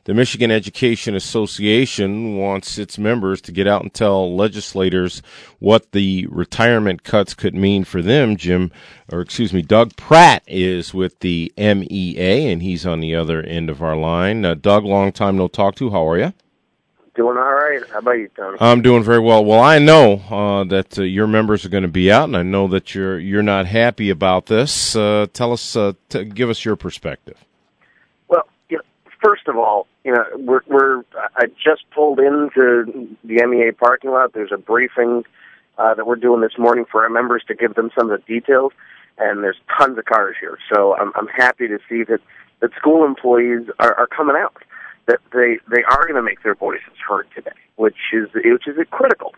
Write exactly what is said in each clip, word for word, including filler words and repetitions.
The Michigan Education Association wants its members to get out and tell legislators what the retirement cuts could mean for them. Jim, or excuse me, Doug Pratt is with the M E A, and he's on the other end of our line. Uh, Doug, long time no talk to. How are you? Doing all right. How about you, Tony? I'm doing very well. Well, I know uh, that uh, your members are going to be out, and I know that you're you're not happy about this. Uh, tell us, uh, t- give us your perspective. Well, you know, first of all, you know, we're, we're I just pulled into the M E A parking lot. There's a briefing uh, that we're doing this morning for our members to give them some of the details, and there's tons of cars here. So I'm I'm happy to see that that school employees are, are coming out. That they, they are going to make their voices heard today, which is which is critical.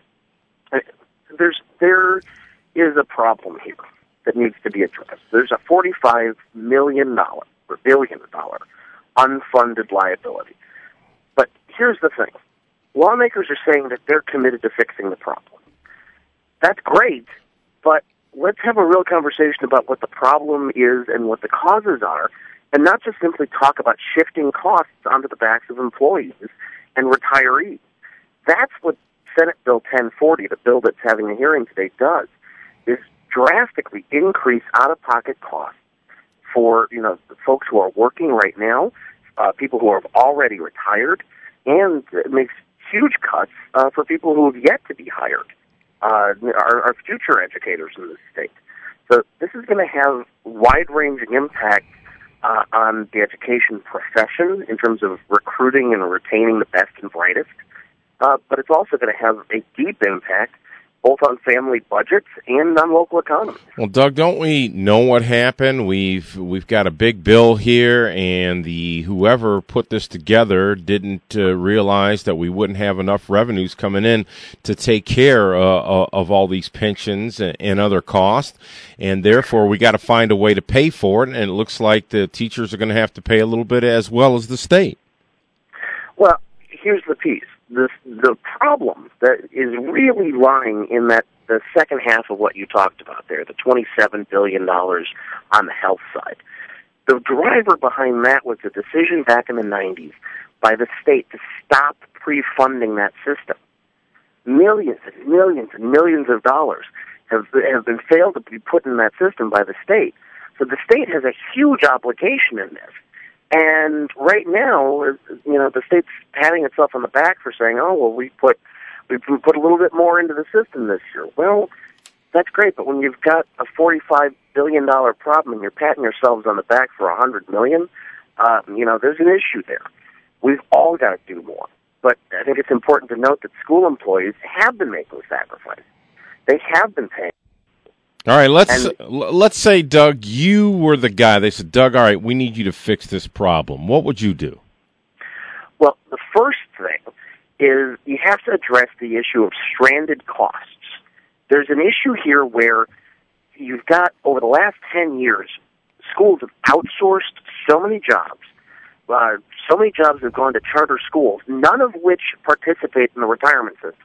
There's there is a problem here that needs to be addressed. There's a forty-five million dollar or billion dollar unfunded liability. But here's the thing: lawmakers are saying that they're committed to fixing the problem. That's great, but let's have a real conversation about what the problem is and what the causes are. And not just simply talk about shifting costs onto the backs of employees and retirees. That's what Senate Bill ten forty, the bill that's having a hearing today, does, is drastically increase out-of-pocket costs for, you know, the folks who are working right now, uh, people who have already retired, and it makes huge cuts uh, for people who have yet to be hired, uh, our, our future educators in this state. So this is going to have wide-ranging impact Uh, on the education profession in terms of recruiting and retaining the best and brightest. Uh, but it's also going to have a deep impact both on family budgets and on local economies. Well, Doug, don't we know what happened? We've we've got a big bill here, and the whoever put this together didn't uh, realize that we wouldn't have enough revenues coming in to take care uh, of all these pensions and, and other costs, and therefore we got to find a way to pay for it, and it looks like the teachers are going to have to pay a little bit as well as the state. Well, here's the piece. The, the problem that is really lying in that the second half of what you talked about there, the twenty-seven billion dollars on the health side. The driver behind that was a decision back in the nineties by the state to stop pre-funding that system. Millions and millions and millions of dollars have, have been failed to be put in that system by the state. So the state has a huge obligation in this. And right now, you know, the state's patting itself on the back for saying, "Oh, well, we put we put a little bit more into the system this year." Well, that's great, but when you've got a forty-five billion dollar problem and you're patting yourselves on the back for a hundred million, uh, you know, there's an issue there. We've all got to do more. But I think it's important to note that school employees have been making sacrifices. They have been paying. All right, let's And, let's say, Doug, you were the guy. They said, Doug, all right, we need you to fix this problem. What would you do? Well, the first thing is you have to address the issue of stranded costs. There's an issue here where you've got, over the last ten years, schools have outsourced so many jobs. Uh, so many jobs have gone to charter schools, none of which participate in the retirement system.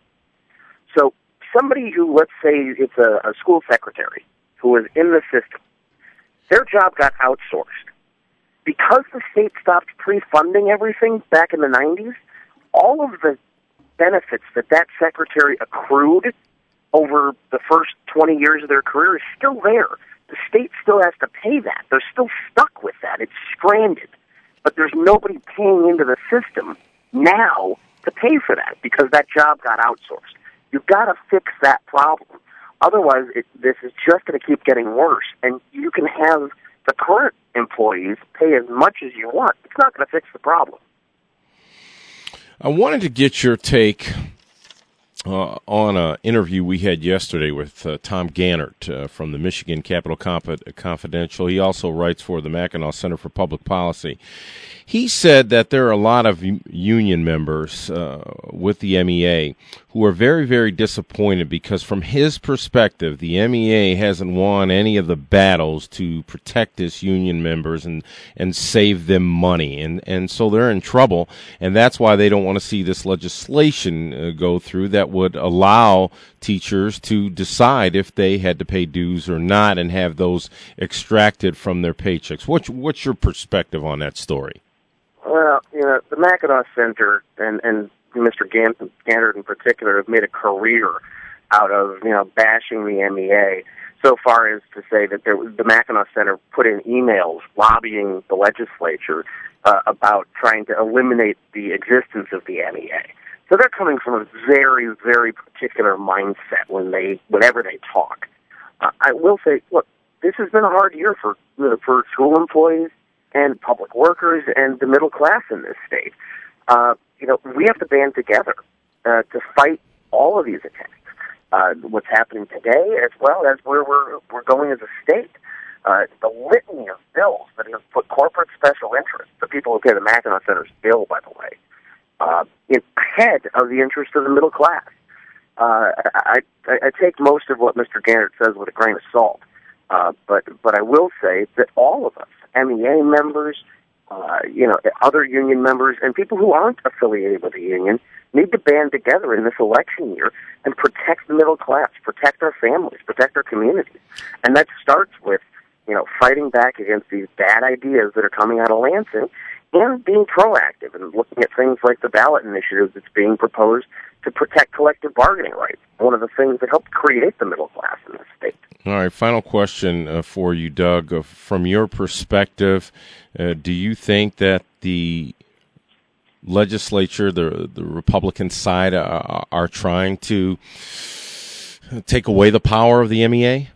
So somebody who, let's say it's a, a school secretary who is in the system, their job got outsourced. Because the state stopped pre-funding everything back in the nineties, all of the benefits that that secretary accrued over the first twenty years of their career is still there. The state still has to pay that. They're still stuck with that. It's stranded. But there's nobody paying into the system now to pay for that because that job got outsourced. You've got to fix that problem. Otherwise, it, this is just going to keep getting worse. And you can have the current employees pay as much as you want. It's not going to fix the problem. I wanted to get your take uh, on an interview we had yesterday with uh, Tom Gannert uh, from the Michigan Capital Comp- Confidential. He also writes for the Mackinac Center for Public Policy. He said that there are a lot of union members uh, with the M E A who are very, very disappointed because from his perspective, the M E A hasn't won any of the battles to protect its union members and, and save them money. And, and so they're in trouble, and that's why they don't want to see this legislation uh, go through that would allow teachers to decide if they had to pay dues or not and have those extracted from their paychecks. What's, what's your perspective on that story? Well, Well, you know, the Mackinac Center and, and Mister Gannert in particular have made a career out of, you know, bashing the M E A, so far as to say that there, the Mackinac Center put in emails lobbying the legislature uh, about trying to eliminate the existence of the M E A. So they're coming from a very, very particular mindset when they, whenever they talk. Uh, I will say, look, this has been a hard year for for school employees and public workers and the middle class in this state. Uh, you know, we have to band together uh, to fight all of these attacks. Uh, what's happening today, as well as where we're we're going as a state. Uh, the litany of bills that have put corporate special interests, the people who pay the Mackinac Center's bill, by the way, uh, in ahead of the interest of the middle class. Uh, I, I, I take most of what Mister Gannert says with a grain of salt, uh, but but I will say that all of us, M E A members, uh, you know, other union members, and people who aren't affiliated with a union, need to band together in this election year and protect the middle class, protect our families, protect our communities. And that starts with, you know, fighting back against these bad ideas that are coming out of Lansing and being proactive and looking at things like the ballot initiative that's being proposed to protect collective bargaining rights, one of the things that helped create the middle class in this state. All right, final question uh, for you, Doug. Uh, from your perspective, uh, do you think that the legislature, the the Republican side, uh, are trying to take away the power of the M E A?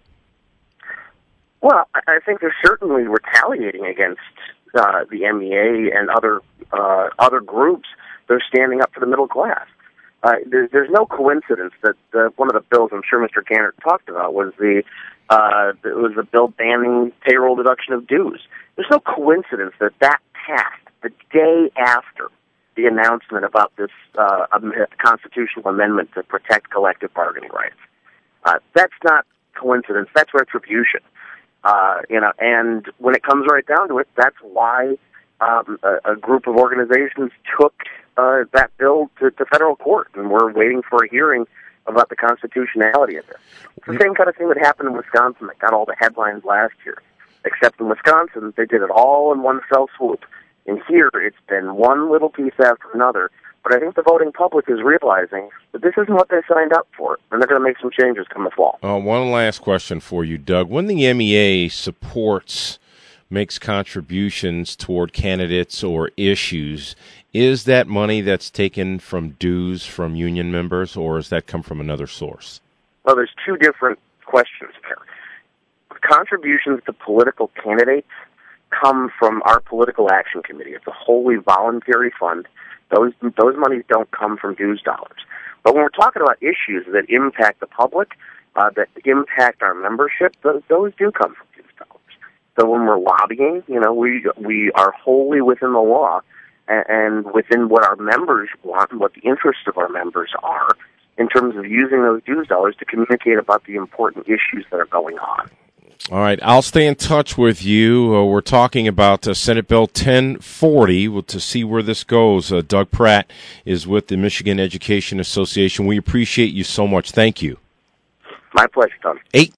Well, I think they're certainly retaliating against uh, the M E A and other uh, other groups that are standing up for the middle class. Uh, there's, there's no coincidence that uh, one of the bills I'm sure Mister Gannert talked about was the uh, it was the bill banning payroll deduction of dues. There's no coincidence that that passed the day after the announcement about this uh, constitutional amendment to protect collective bargaining rights. Uh, that's not coincidence. That's retribution. Uh, you know, and when it comes right down to it, that's why um, a, a group of organizations took uh, that bill to, to federal court, and we're waiting for a hearing about the constitutionality of this. It's the same kind of thing that happened in Wisconsin that got all the headlines last year, except in Wisconsin, they did it all in one fell swoop. And here, it's been one little piece after another. But I think the voting public is realizing that this isn't what they signed up for, and they're going to make some changes come the fall. Uh, one last question for you, Doug. When the M E A supports, makes contributions toward candidates or issues, is that money that's taken from dues from union members, or does that come from another source? Well, there's two different questions there. Contributions to political candidates come from our political action committee. It's a wholly voluntary fund. Those those monies don't come from dues dollars. But when we're talking about issues that impact the public, uh, that impact our membership, those, those do come from dues dollars. So when we're lobbying, you know, we we are wholly within the law and, and within what our members want and what the interests of our members are in terms of using those dues dollars to communicate about the important issues that are going on. All right, I'll stay in touch with you. Uh, we're talking about uh, Senate Bill ten forty well, to see where this goes. Uh, Doug Pratt is with the Michigan Education Association. We appreciate you so much. Thank you. My pleasure, Tom. Eight.